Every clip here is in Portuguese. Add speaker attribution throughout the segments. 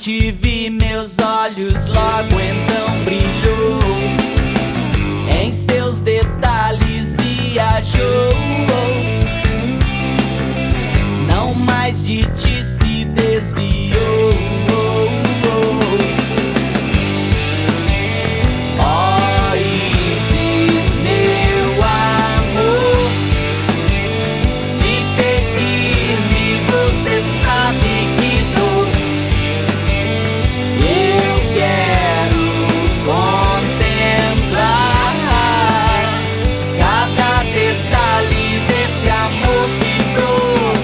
Speaker 1: te vi, meus olhos logo então brilhou. Em seus detalhes viajou. Não mais de ti se desviou. Ó Isis, meu amor, se pedir-me você sabe que dou. Eu quero contemplar cada detalhe desse amor que brotou.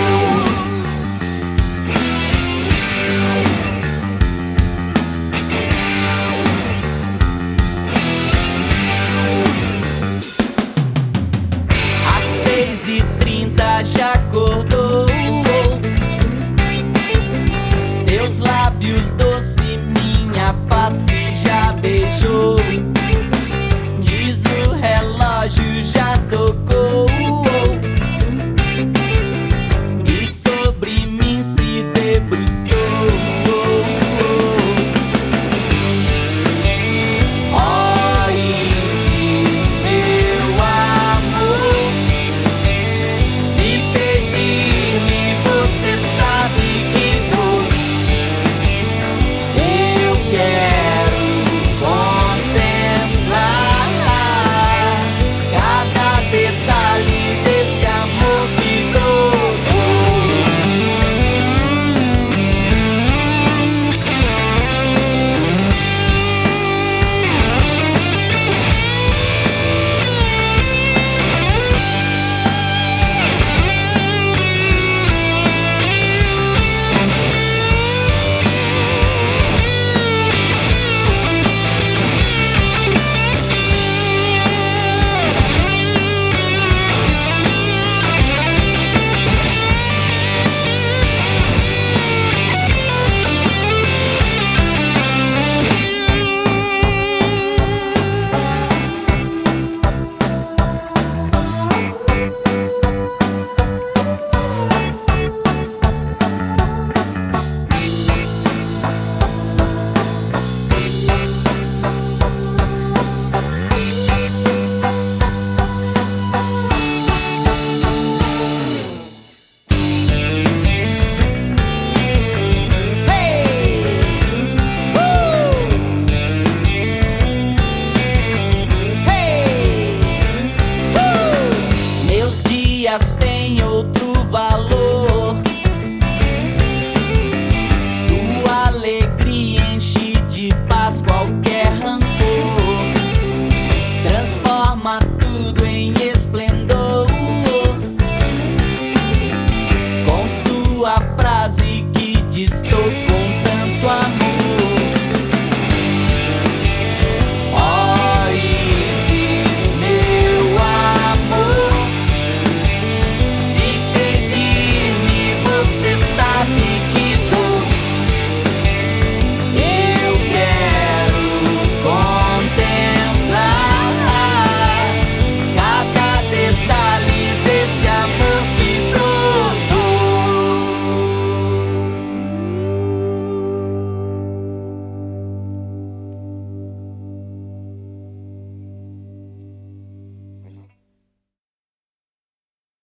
Speaker 1: Às 6h30 já acordou. Seus lábios doce minha face já beijou. Diz o relógio já tocou. E sobre mim se debruçou. Ó Isis, meu amor, se pedir-me você sabe que dou. Eu quero contemplar cada detalhe desse amor que brotou. Meus dias têm outro valor. Sua alegria enche de paz qualquer